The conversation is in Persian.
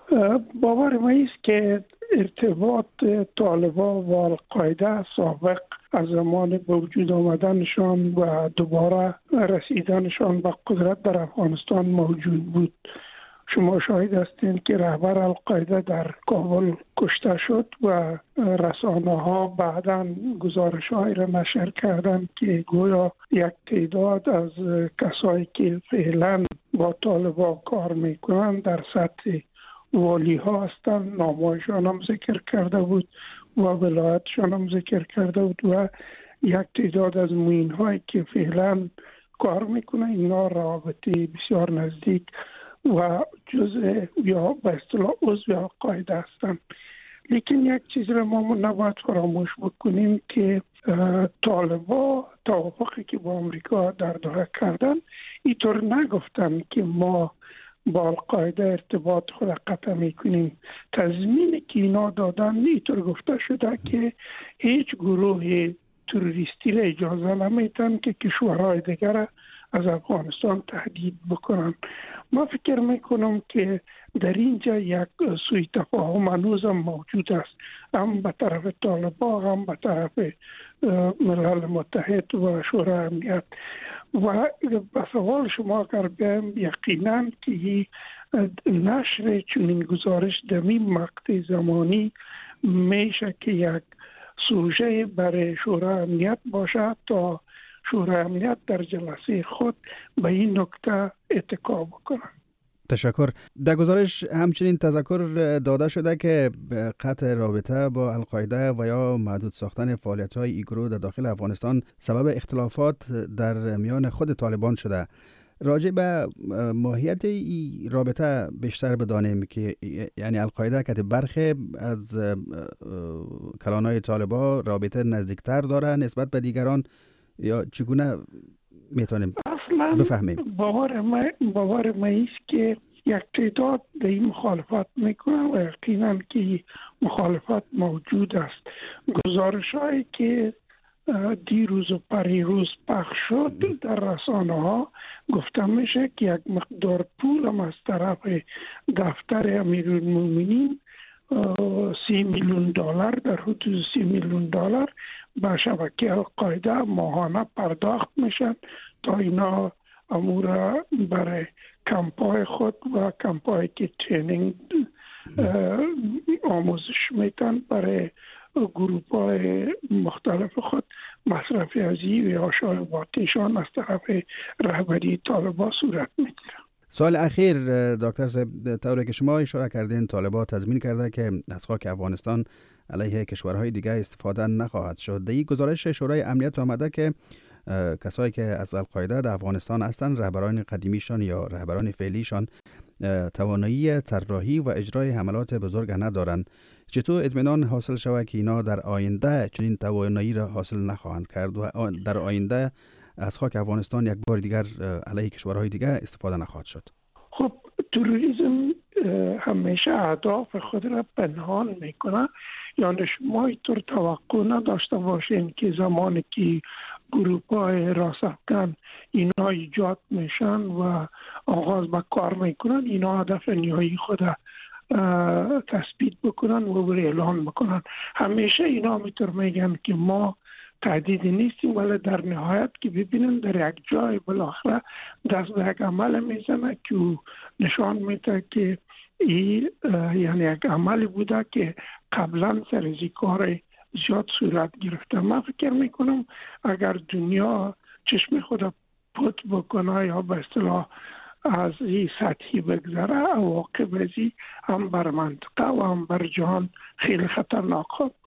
باور ما است که ارتباط طالبان و القاعده سابق از زمان به وجود آمدنشان و دوباره رسیدنشان به قدرت در افغانستان موجود بود. شما شاهد هستید که رهبر القاعده در کابل کشته شد و رسانه ها بعداً گزارش های را نشر کردند که گویا یک تعداد از کسایی که فعلا با طالبان کار میکنند در سطح والی ها هستند، نامایشان هم ذکر کرده بود و ولایتشان هم ذکر کرده بود و یک تعداد از معین هایی که فعلا کار میکنه اینا رابطه بسیار نزدیک و جزء یا به اصطلاح عضو القاعده هستند. لیکن یک چیز را ما نباید فراموش بکنیم که طالبان توافقی که با آمریکا در دوحه کردن اینطور نگفتن که ما با القاعده ارتباط خود قطع میکنیم. تضمینی که اینا دادن اینطور گفته شده که هیچ گروه تروریستی را اجازه نمیتن که کشورهای دیگر از افغانستان تهدید بکنن. ما فکر میکنم که در اینجا یک سوء تفاهم هنوز هم موجود است، هم به طرف طالبان هم به طرف ملل متحد و شورای امنیت. و به سوال شما اگر بیم یقینا که نشر چنین گزارش در این مقطع زمانی میشه که یک سوژه برای شورای امنیت باشه تا شورای امنیت در جلسه خود به این نکته اتکا بکنه. تشکر. در گزارش همچنین تذکر داده شده که قطع رابطه با القاعده و یا محدود ساختن فعالیت‌های این گروه در داخل افغانستان سبب اختلافات در میان خود طالبان شده. راجع به ماهیت این رابطه بیشتر بدانیم که یعنی القاعده که برخی از کلانهای طالبان رابطه نزدیکتر داره نسبت به دیگران یا چگونه میتونیم بفهمیم؟ باور ما است که یک تعداد به این مخالفت میکنن و یقینا که مخالفت موجود است. گزارش هایی که دیروز و پریروز پخش شد در رسانه ها گفته میشه که یک مقدار پول هم از طرف دفتر امیرالمومنین 30 میلیون دلار در حدود 30 میلیون دلار به شبکه القاعده ماهانه پرداخت میشن تا اینا امور برای کمپای خود و کمپایی که ترینینگ آموزش میتن برای گروپ های مختلف خود مصرف ازی و یا شایعاتشان از طرف رهبری طالبان صورت میگیره. سال اخیر دکتر صاحب طوری که شما اشاره کردین طالبان تضمین کرده که از خاک افغانستان علیه کشورهای دیگه استفاده نخواهد شد. در این گزارش شورای امنیت آمده که کسایی که از القاعده در افغانستان هستند رهبران قدیمیشان یا رهبران فعلیشان توانایی طراحی و اجرای حملات بزرگ ندارند. چطور اطمینان حاصل شود که اینا در آینده چنین توانایی را حاصل نخواهند کرد و در آینده از خاک افغانستان یک بار دیگر علیه کشورهای دیگه استفاده نخواهد شد؟ خب تروریسم همیشه اهداف خود را پنهان میکنه. یعنی شما اینطور توقع نداشته باشین که زمانی که گروپ های راستافکن اینا ایجاد میشن و آغاز به کار میکنن اینا هدف نهایی خود تثبیت بکنن و بر اعلان بکنن. همیشه اینا میتور میگن که ما تهدید نیستیم، ولی در نهایت که ببینن در یک جای بالاخره دست به یک عمل میزنه که نشان میده که این یعنی یک عملی بوده که قبلا سر از کار زیاد صورت گرفته. من فکر میکنم اگر دنیا چشم خود پت بکنه یا به اصطلاح از این سطحی بگذره عواقب ازی هم بر منطقه و هم بر جهان خیلی خطرناک